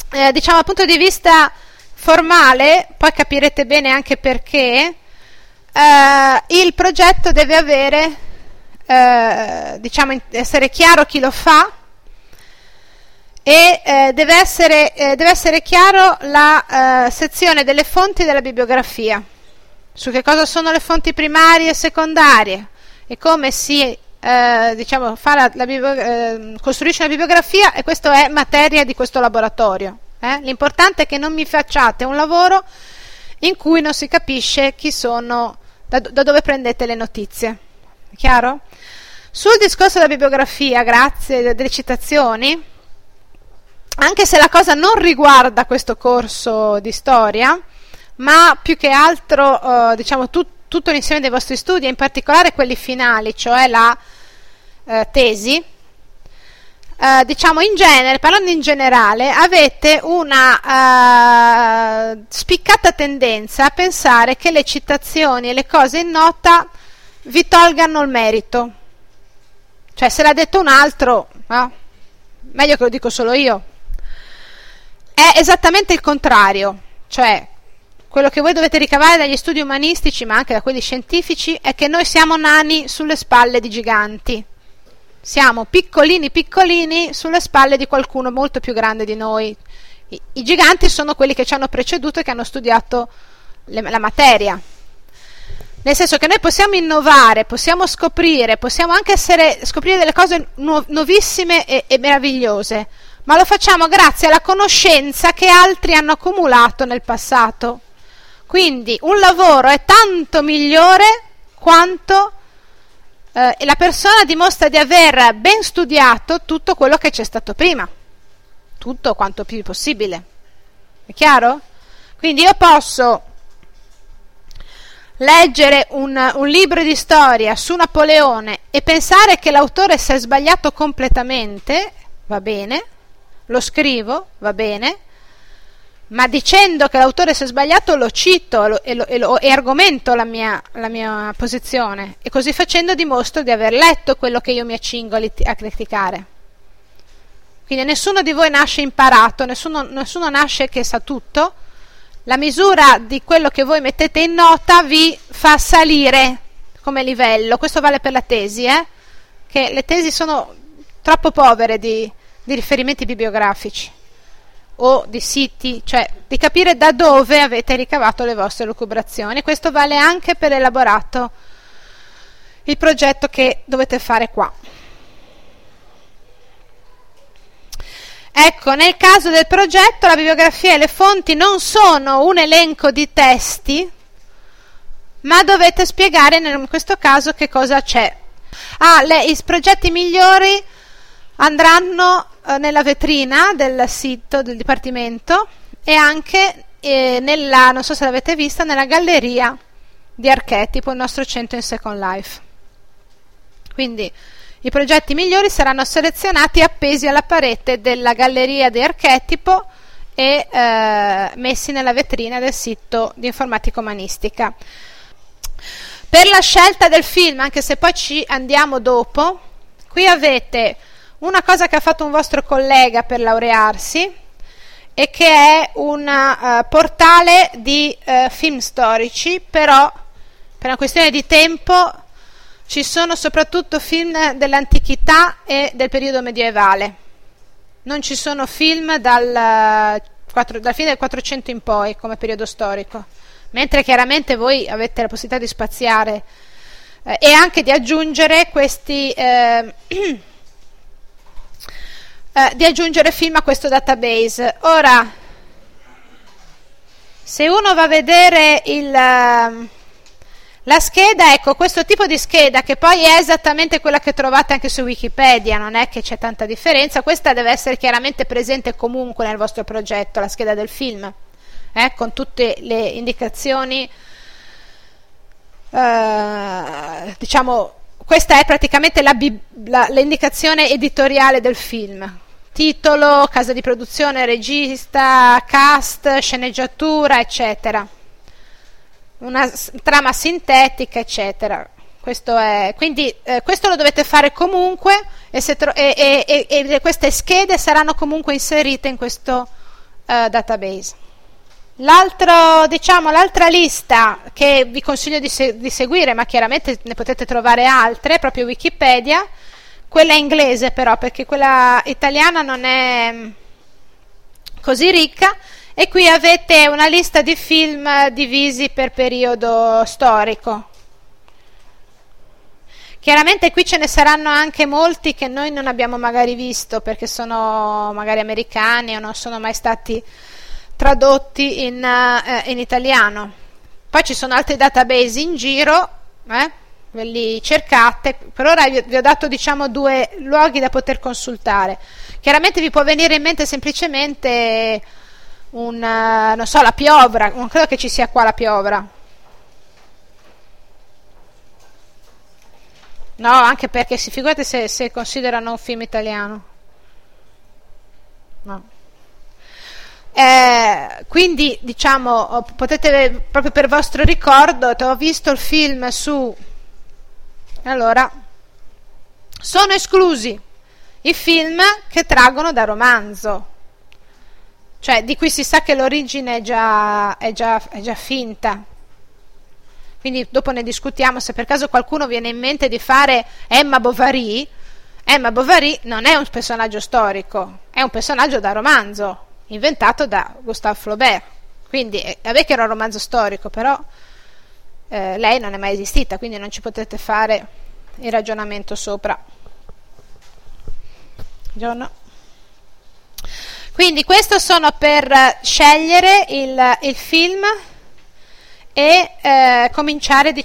diciamo dal punto di vista formale, poi capirete bene anche perché, il progetto deve avere, diciamo, essere chiaro chi lo fa, e deve essere chiaro la sezione delle fonti della bibliografia, su che cosa sono le fonti primarie e secondarie e come si diciamo fa costruisce una bibliografia, e questo è materia di questo laboratorio. L'importante è che non mi facciate un lavoro in cui non si capisce chi sono, da dove prendete le notizie. È chiaro? Sul discorso della bibliografia, grazie delle citazioni, anche se la cosa non riguarda questo corso di storia, ma più che altro diciamo tutto l'insieme dei vostri studi, e in particolare quelli finali, cioè la tesi, diciamo in genere, parlando in generale, avete una spiccata tendenza a pensare che le citazioni e le cose in nota vi tolgano il merito, cioè se l'ha detto un altro, no? Meglio che lo dico solo io. È esattamente il contrario, cioè quello che voi dovete ricavare dagli studi umanistici, ma anche da quelli scientifici, è che noi siamo nani sulle spalle di giganti. Siamo piccolini piccolini sulle spalle di qualcuno molto più grande di noi. I giganti sono quelli che ci hanno preceduto e che hanno studiato la materia. Nel senso che noi possiamo innovare, possiamo scoprire, possiamo anche scoprire delle cose nuovissime e meravigliose, ma lo facciamo grazie alla conoscenza che altri hanno accumulato nel passato. Quindi un lavoro è tanto migliore quanto la persona dimostra di aver ben studiato tutto quello che c'è stato prima, tutto quanto più possibile. È chiaro? Quindi io posso leggere un libro di storia su Napoleone e pensare che l'autore si è sbagliato completamente, va bene, lo scrivo, va bene, ma dicendo che l'autore si è sbagliato lo cito e argomento la mia posizione, e così facendo dimostro di aver letto quello che io mi accingo a criticare. Quindi nessuno di voi nasce imparato, nessuno nasce che sa tutto. La misura di quello che voi mettete in nota vi fa salire come livello. Questo vale per la tesi, che le tesi sono troppo povere di riferimenti bibliografici o di siti, cioè di capire da dove avete ricavato le vostre lucubrazioni. Questo vale anche per l'elaborato, il progetto che dovete fare qua. Ecco, nel caso del progetto la bibliografia e le fonti non sono un elenco di testi, ma dovete spiegare in questo caso che cosa c'è. I progetti migliori andranno nella vetrina del sito del Dipartimento e anche non so se l'avete vista, nella galleria di Archetipo, il nostro centro in Second Life. Quindi i progetti migliori saranno selezionati e appesi alla parete della galleria di Archetipo e messi nella vetrina del sito di Informatica Umanistica. Per la scelta del film, anche se poi ci andiamo dopo, qui avete una cosa che ha fatto un vostro collega per laurearsi, e che è un portale di film storici, però per una questione di tempo ci sono soprattutto film dell'antichità e del periodo medievale. Non ci sono film dal fine del 400 in poi come periodo storico, mentre chiaramente voi avete la possibilità di spaziare e anche di aggiungere questi di aggiungere film a questo database. Ora, se uno va a vedere la scheda, ecco, questo tipo di scheda, che poi è esattamente quella che trovate anche su Wikipedia, non è che c'è tanta differenza, questa deve essere chiaramente presente comunque nel vostro progetto, la scheda del film, con tutte le indicazioni, diciamo, questa è praticamente l'indicazione editoriale del film: titolo, casa di produzione, regista, cast, sceneggiatura, eccetera, una trama sintetica, eccetera. Quindi questo lo dovete fare comunque, e queste schede saranno comunque inserite in questo database. L'altra lista che vi consiglio di seguire, ma chiaramente ne potete trovare altre, proprio Wikipedia, quella inglese però, perché quella italiana non è così ricca, e qui avete una lista di film divisi per periodo storico. Chiaramente qui ce ne saranno anche molti che noi non abbiamo magari visto perché sono magari americani o non sono mai stati tradotti in italiano. Poi ci sono altri database in giro, ve li cercate. Per ora vi ho dato, diciamo, 2 luoghi da poter consultare. Chiaramente vi può venire in mente semplicemente non so, la piovra. Non credo che ci sia qua la piovra, no, anche perché figurate se considerano un film italiano, no. Quindi diciamo potete, proprio per vostro ricordo, ho visto il film allora sono esclusi i film che traggono da romanzo, cioè di cui si sa che l'origine è già finta. Quindi dopo ne discutiamo. Se per caso qualcuno viene in mente di fare Emma Bovary non è un personaggio storico, è un personaggio da romanzo inventato da Gustave Flaubert. Quindi vabbè che era un romanzo storico, però lei non è mai esistita, quindi non ci potete fare il ragionamento sopra. Buongiorno. Quindi questo sono per scegliere il film e cominciare